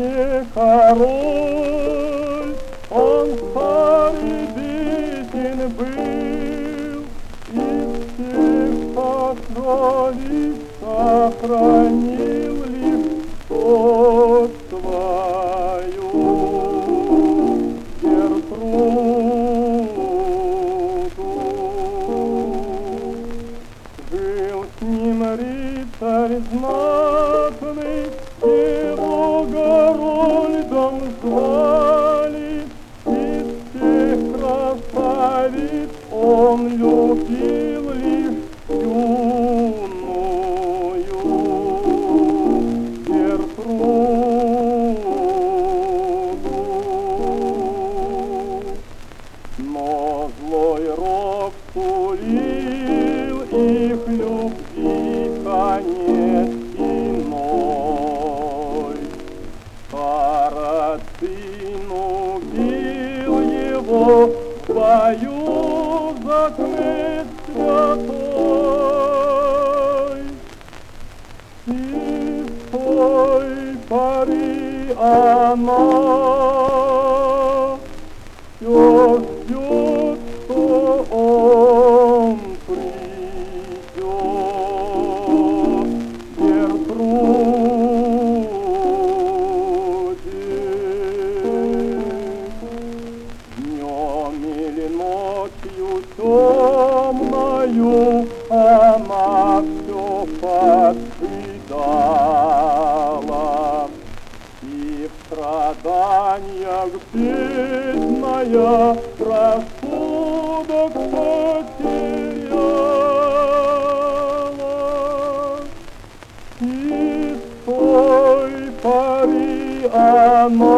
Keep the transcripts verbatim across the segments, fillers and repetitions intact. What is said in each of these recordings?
не король, он старый беден был, из всех сокровищ сохранил лишь тот свою Гертруду. Жил с ним рыцарь знатный, его Горольдом звали, из всех красавиц он любил лишь юную Гертруду. Но злой рок сулил их любви конец иной. Сарацин убил его в бою за крест святой. И с той поры она все ждет, что он придет Гертруде. Днем или ночью темною она все поджидала, и в страданиях бедная рассудок потеряла. И с той поры она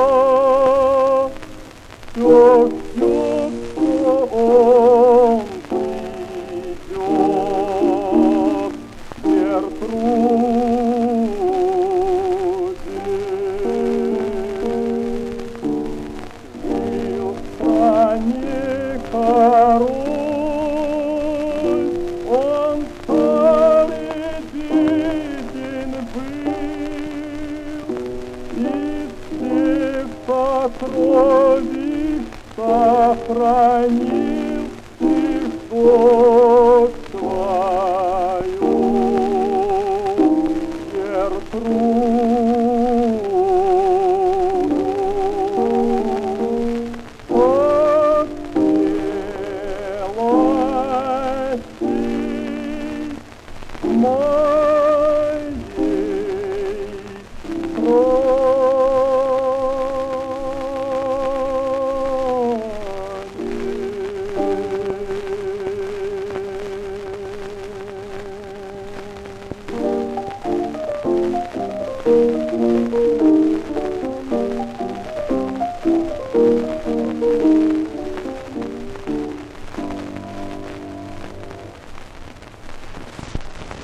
все ждет, что он придет Гертруде. Жил в стране король, он старый беден был, из всех сокровищ сохранил лишь тот свою Гертруду. Подпелась ты,